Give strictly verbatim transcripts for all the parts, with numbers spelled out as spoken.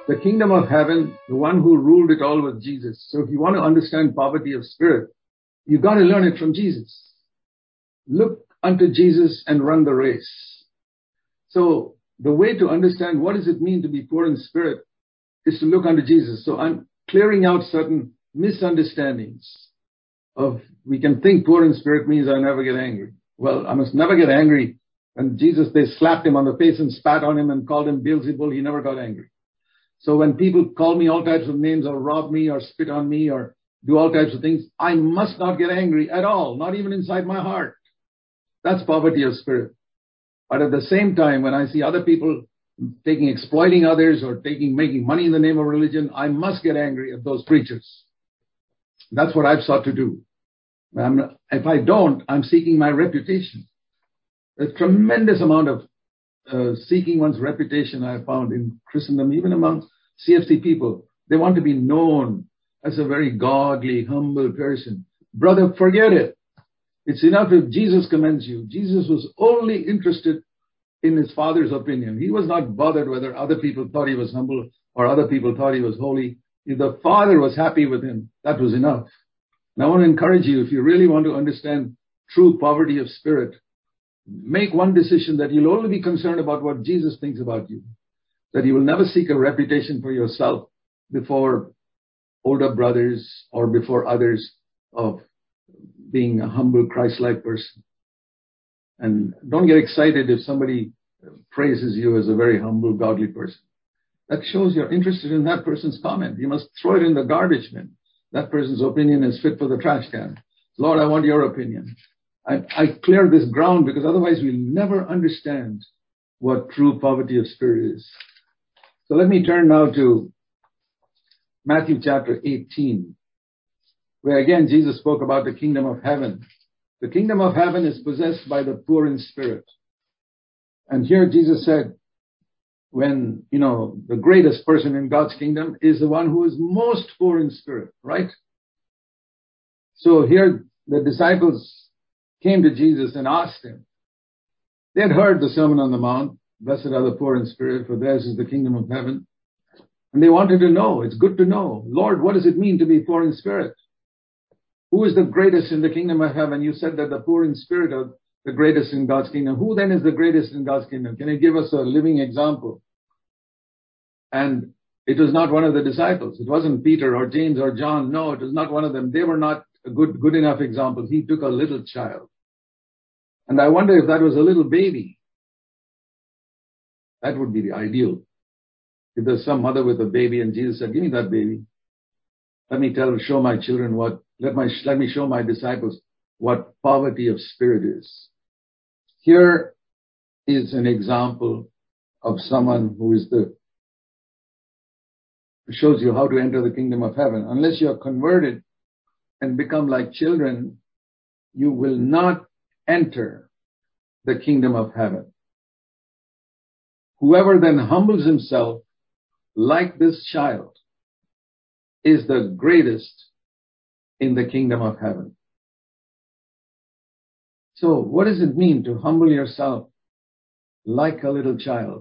The kingdom of heaven, the one who ruled it all was Jesus. So if you want to understand poverty of spirit, you've got to learn it from Jesus. Look unto Jesus and run the race. So the way to understand what does it mean to be poor in spirit is to look unto Jesus. So I'm clearing out certain misunderstandings of, we can think poor in spirit means I never get angry. Well, I must never get angry. And Jesus, they slapped him on the face and spat on him and called him Beelzebul. He never got angry. So when people call me all types of names or rob me or spit on me or do all types of things, I must not get angry at all, not even inside my heart. That's poverty of spirit. But at the same time, when I see other people taking, exploiting others or taking, making money in the name of religion, I must get angry at those preachers. That's what I've sought to do. I'm, if I don't, I'm seeking my reputation. A tremendous amount of uh, seeking one's reputation I have found in Christendom, even among C F C people. They want to be known as a very godly, humble person. Brother, forget it. It's enough if Jesus commends you. Jesus was only interested in his Father's opinion. He was not bothered whether other people thought he was humble or other people thought he was holy. If the Father was happy with him, that was enough. And I want to encourage you, if you really want to understand true poverty of spirit, make one decision that you'll only be concerned about what Jesus thinks about you. That you will never seek a reputation for yourself before older brothers or before others of being a humble, Christ-like person. And don't get excited if somebody praises you as a very humble, godly person. That shows you're interested in that person's comment. You must throw it in the garbage bin. That person's opinion is fit for the trash can. Lord, I want your opinion. I, I clear this ground because otherwise we'll never understand what true poverty of spirit is. So let me turn now to Matthew chapter eighteen, where again Jesus spoke about the kingdom of heaven. The kingdom of heaven is possessed by the poor in spirit. And here Jesus said, when, you know, the greatest person in God's kingdom is the one who is most poor in spirit, right? So here the disciples came to Jesus and asked him. They had heard the Sermon on the Mount, blessed are the poor in spirit, for theirs is the kingdom of heaven. And they wanted to know, it's good to know, Lord, what does it mean to be poor in spirit? Who is the greatest in the kingdom of heaven? You said that the poor in spirit are the greatest in God's kingdom. Who then is the greatest in God's kingdom? Can you give us a living example? And it was not one of the disciples. It wasn't Peter or James or John. No, it was not one of them. They were not a good, good enough example. He took a little child. And I wonder if that was a little baby. That would be the ideal. If there's some mother with a baby and Jesus said, give me that baby. Let me tell, show my children what, let my, let me show my disciples what poverty of spirit is. Here is an example of someone who is the, shows you how to enter the kingdom of heaven. Unless you are converted and become like children, you will not enter the kingdom of heaven. Whoever then humbles himself like this child is the greatest in the kingdom of heaven. So what does it mean to humble yourself like a little child?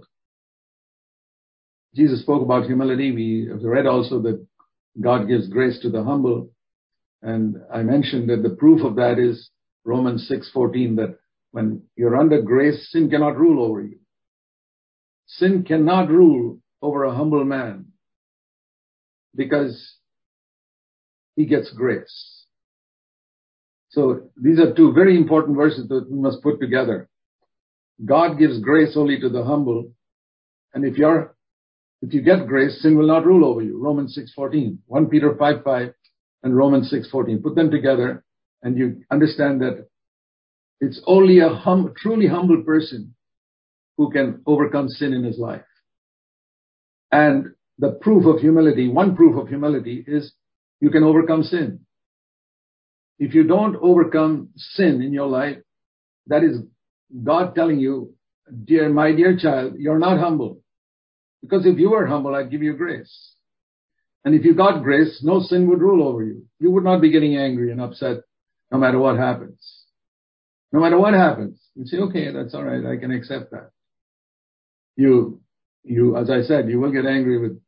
Jesus spoke about humility. We have read also that God gives grace to the humble. And I mentioned that the proof of that is Romans six fourteen, that when you're under grace, sin cannot rule over you. Sin cannot rule over a humble man because he gets grace. So these are two very important verses that we must put together. God gives grace only to the humble. And if you're, if you get grace, sin will not rule over you. Romans six fourteen, First Peter five five and Romans six fourteen. Put them together and you understand that it's only a hum, truly humble person who can overcome sin in his life. And the proof of humility, one proof of humility is you can overcome sin. If you don't overcome sin in your life, that is God telling you, dear, my dear child, you're not humble. Because if you were humble, I'd give you grace. And if you got grace, no sin would rule over you. You would not be getting angry and upset no matter what happens. No matter what happens, you say, okay, that's all right, I can accept that. You, you, as I said, you will get angry with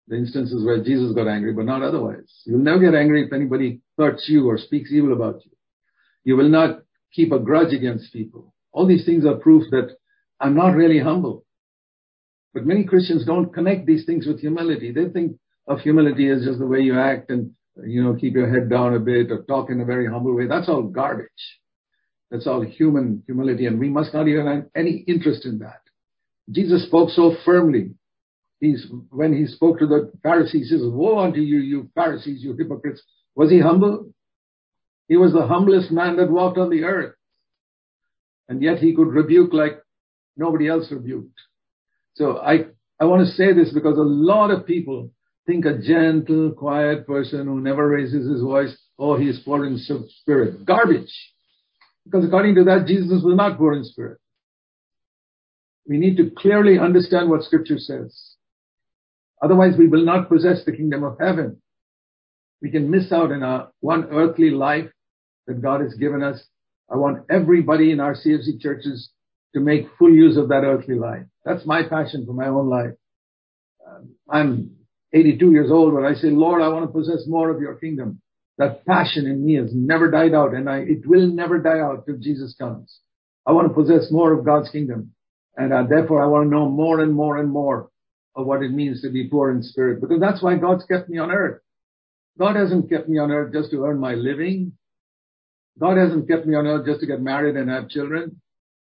the instances where Jesus got angry, but not otherwise. You'll never get angry if anybody hurts you or speaks evil about you. You will not keep a grudge against people. All these things are proof that I'm not really humble. But many Christians don't connect these things with humility. They think of humility as just the way you act and, you know, keep your head down a bit or talk in a very humble way. That's all garbage. That's all human humility, and we must not even have any interest in that. Jesus spoke so firmly. He's, when he spoke to the Pharisees, he says, woe unto you, you Pharisees, you hypocrites. Was he humble? He was the humblest man that walked on the earth. And yet he could rebuke like nobody else rebuked. So I, I want to say this because a lot of people think a gentle, quiet person who never raises his voice, oh, he is poor in spirit. Garbage. Because according to that, Jesus was not poor in spirit. We need to clearly understand what Scripture says. Otherwise, we will not possess the kingdom of heaven. We can miss out in our one earthly life that God has given us. I want everybody in our C F C churches to make full use of that earthly life. That's my passion for my own life. Um, I'm eighty-two years old when I say, Lord, I want to possess more of your kingdom. That passion in me has never died out, and I, it will never die out till Jesus comes. I want to possess more of God's kingdom. And uh, therefore, I want to know more and more and more of what it means to be poor in spirit, because that's why God's kept me on earth. God hasn't kept me on earth just to earn my living. God hasn't kept me on earth just to get married and have children,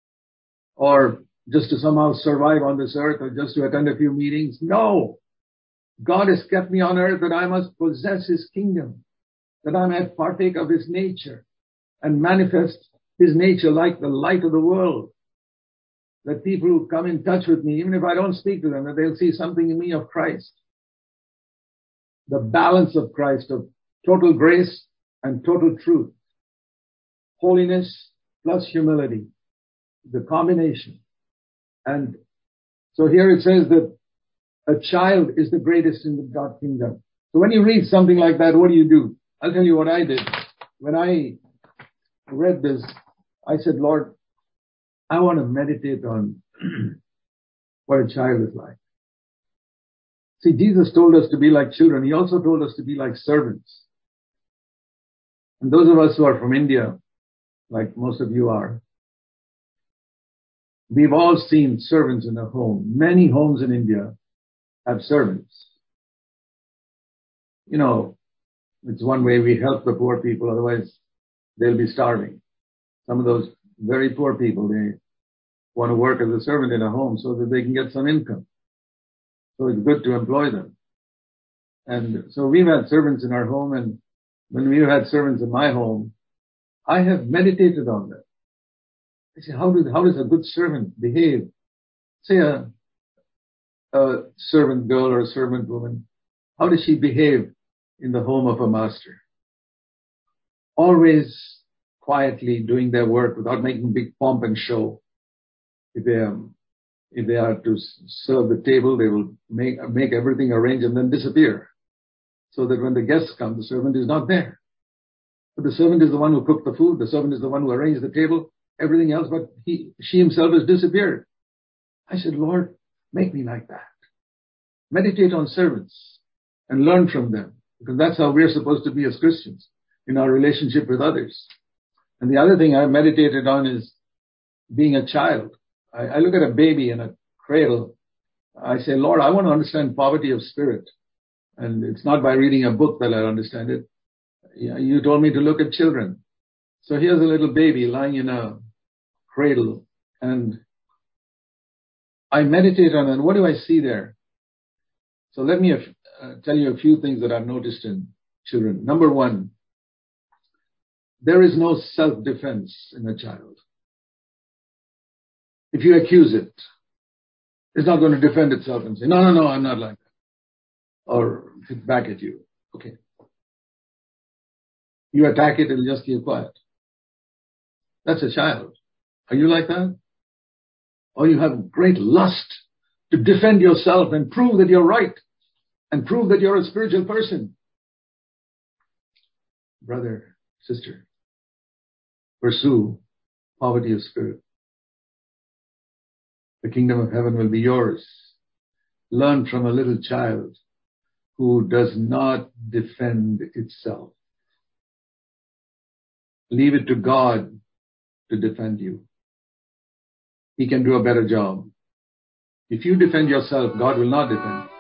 or just to somehow survive on this earth, or just to attend a few meetings. No. God has kept me on earth that I must possess His kingdom, that I might partake of His nature and manifest His nature like the light of the world. That people who come in touch with me, even if I don't speak to them, that they'll see something in me of Christ. The balance of Christ, of total grace and total truth. Holiness plus humility. The combination. And so here it says that a child is the greatest in the God kingdom. So when you read something like that, what do you do? I'll tell you what I did. When I read this, I said, Lord, I want to meditate on what a child is like. See, Jesus told us to be like children. He also told us to be like servants. And those of us who are from India, like most of you are, we've all seen servants in a home. Many homes in India have servants. You know, it's one way we help the poor people, otherwise they'll be starving. Some of those very poor people, they want to work as a servant in a home so that they can get some income. So it's good to employ them. And so we've had servants in our home, and when we've had servants in my home, I have meditated on them. I say, how, do, how does a good servant behave? Say a, a servant girl or a servant woman, how does she behave in the home of a master? Always quietly doing their work without making big pomp and show. If they, um, if they are to serve the table, they will make, make everything arrange and then disappear. So that when the guests come, the servant is not there. But the servant is the one who cooked the food. The servant is the one who arranged the table, everything else, but he, she himself has disappeared. I said, Lord, make me like that. Meditate on servants and learn from them, because that's how we're supposed to be as Christians in our relationship with others. And the other thing I meditated on is being a child. I, I look at a baby in a cradle. I say, Lord, I want to understand poverty of spirit. And it's not by reading a book that I understand it. You told me to look at children. So here's a little baby lying in a cradle, and I meditate on it. What do I see there? So let me uh, tell you a few things that I've noticed in children. Number one, there is no self-defense in a child. If you accuse it, it's not going to defend itself and say, no, no, no, I'm not like that. Or hit back at you. Okay. You attack it, it'll just keep quiet. That's a child. Are you like that? Or you have great lust to defend yourself and prove that you're right and prove that you're a spiritual person. Brother, sister, pursue poverty of spirit. The kingdom of heaven will be yours. Learn from a little child who does not defend itself. Leave it to God to defend you. He can do a better job. If you defend yourself, God will not defend you.